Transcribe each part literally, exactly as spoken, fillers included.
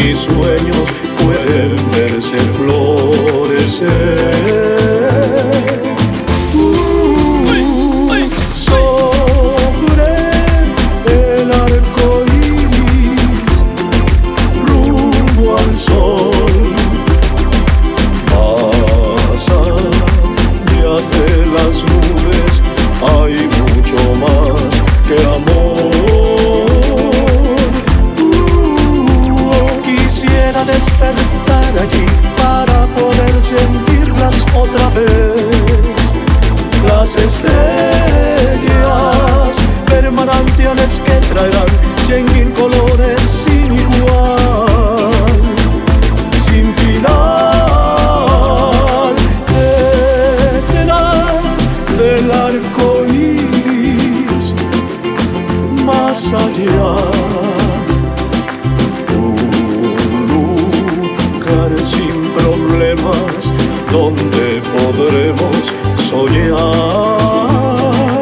mis sueños pueden verse florecer. Sobre el arco iris, rumbo al sol, más allá de las nubes hay mucho más que amor. Uh, quisiera despertar allí para poder sentirlas otra vez. Las estrellas, ver manantiales que traerán cien mil colores sin igual, sin final, detrás del arco iris, más allá, un lugar sin problemas donde podremos soñar.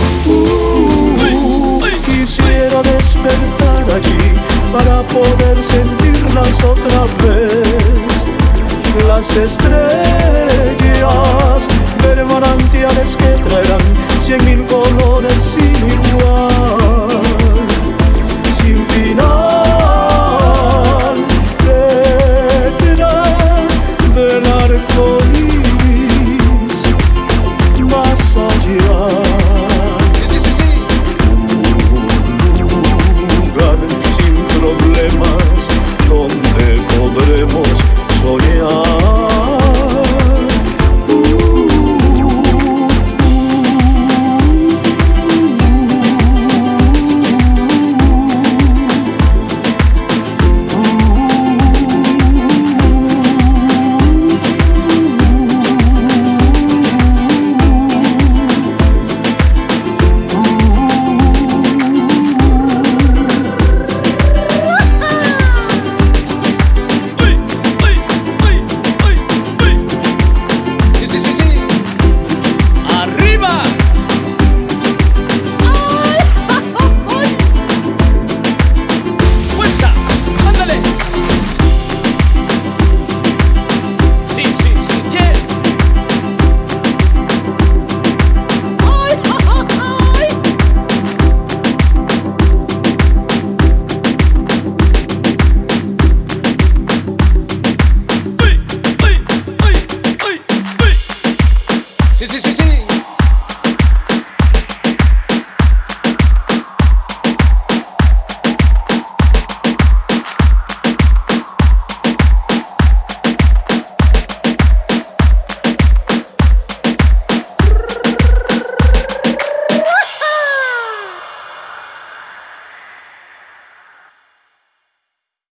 Uh, quisiera despertar allí para poder sentirlas otra vez. Las estrellas, ver manantiales que traerán cien mil colores sin igual.